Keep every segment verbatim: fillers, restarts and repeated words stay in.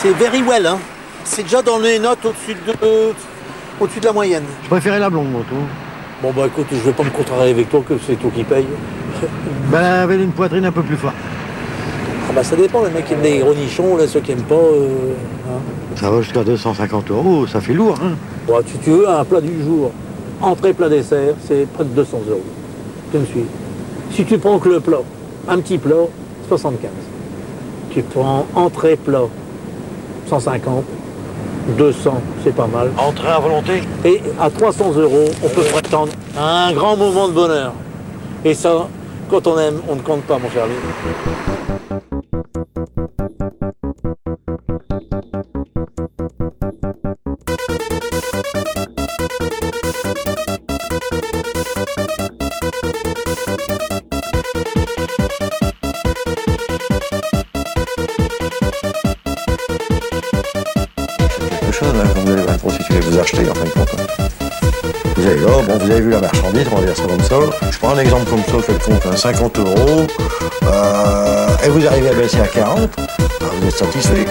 c'est very well, hein. C'est déjà dans les notes au-dessus de, au-dessus de la moyenne. Je préférais la blonde, moi, tout. Bon, bah écoute, je vais pas me contrarier avec toi, que c'est toi qui paye. Ben, elle avait une poitrine un peu plus forte. Ah bah ça dépend, les mecs qui aiment les gros nichons, là, ceux qui aiment pas... Euh, hein. Ça va jusqu'à deux cent cinquante euros, ça fait lourd, hein. Bon, si tu veux, un plat du jour, entrée, plat, dessert, c'est près de deux cents euros. Tu me suis. Si tu prends que le plat, un petit plat, soixante-quinze. Tu prends entrée, plat, cent cinquante. deux cents, c'est pas mal. Entrée à volonté. Et à trois cents euros, on peut prétendre à un grand moment de bonheur. Et ça, quand on aime, on ne compte pas, mon cher Louis. Quelque chose, hein, quand vous allez voir une prostituée, vous achetez en fin de compte. Vous allez là, bon, vous avez vu la marchandise, on va dire ça comme ça. Je prends un exemple comme ça, quelconque, hein, cinquante euros, euh, et vous arrivez à baisser à quarante, ben vous êtes satisfait.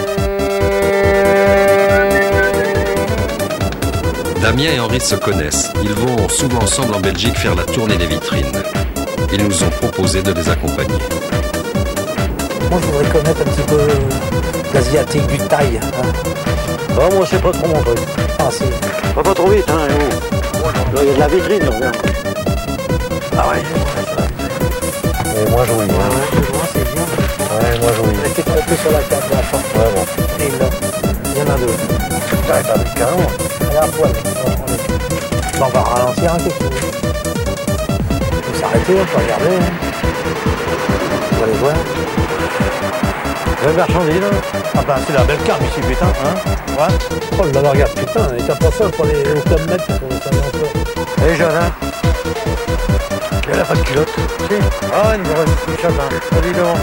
Damien et Henri se connaissent. Ils vont souvent ensemble en Belgique faire la tournée des vitrines. Ils nous ont proposé de les accompagner. Moi, je voudrais connaître un petit peu l'asiatique, du thaï. Hein. Oh, moi, c'est pas trop mon truc. Ah, si. Va pas trop vite, hein, et oh. Il y a de la vitrine, là, regarde. Ah ouais. Et moi, jouis. Ouais, ouais, je vois, c'est bien. Ouais, moi, jouis. On a été trompé sur la carte de la fin. Ouais, bon. Et là, il y en a deux. T'as pas vu carrément. Elle est à poil. On, on va ralentir un peu. On peut s'arrêter, on peut regarder. Hein. On va aller voir. La marchandise, là. Ah ben c'est la belle carte ici, putain, hein. Ouais. Oh là, regarde, putain, et t'as pas ça pour les au club med pour les salons encore. Elle est jeune, hein. Elle a pas de culotte. Si. Ah, une vraie petite chatte, hein. Salut, devant.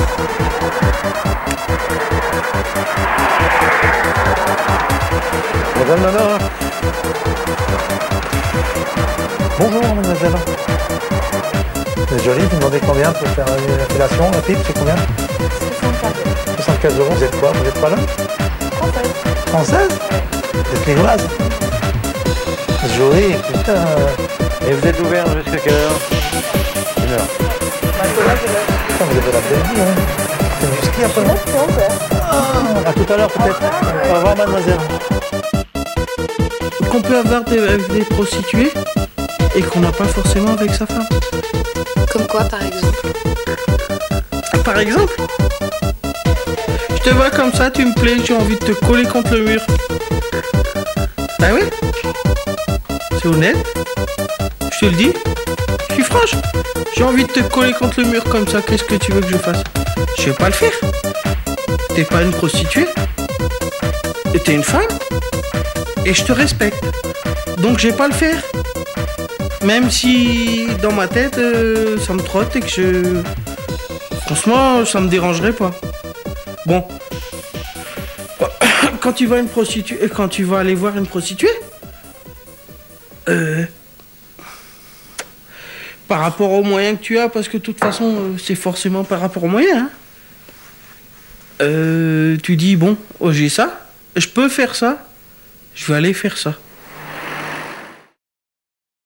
Madame Nana. Bonjour, mademoiselle. C'est joli, vous demandez combien pour faire la fellation, la pipe, c'est combien? soixante-quinze euros, vous êtes quoi? Vous êtes pas là? Française. Française? Vous êtes lilloise? Joli, putain. Et vous êtes ouvert jusqu'à quelle heure? Une heure. Putain, vous avez la belle vie, hein. C'est du ski après? C'est onze heures. Ah, à tout à l'heure peut-être. Au revoir, mademoiselle. Qu'on peut avoir des, avec des prostituées et qu'on n'a pas forcément avec sa femme. Comme quoi, par exemple? Par exemple, je te vois comme ça, tu me plais, j'ai envie de te coller contre le mur. Bah oui, c'est honnête, je te le dis, je suis franche. J'ai envie de te coller contre le mur comme ça, qu'est-ce que tu veux que je fasse? Je vais pas le faire. T'es pas une prostituée, et t'es une femme, et je te respecte. Donc je vais pas le faire. Même si dans ma tête, euh, ça me trotte et que je... Franchement, ça me dérangerait pas. Bon. Quand tu vas une prostituée, quand tu vas aller voir une prostituée, euh, par rapport aux moyens que tu as, parce que de toute façon, c'est forcément par rapport aux moyens. Hein, euh, tu dis bon, oh, j'ai ça, je peux faire ça, je vais aller faire ça.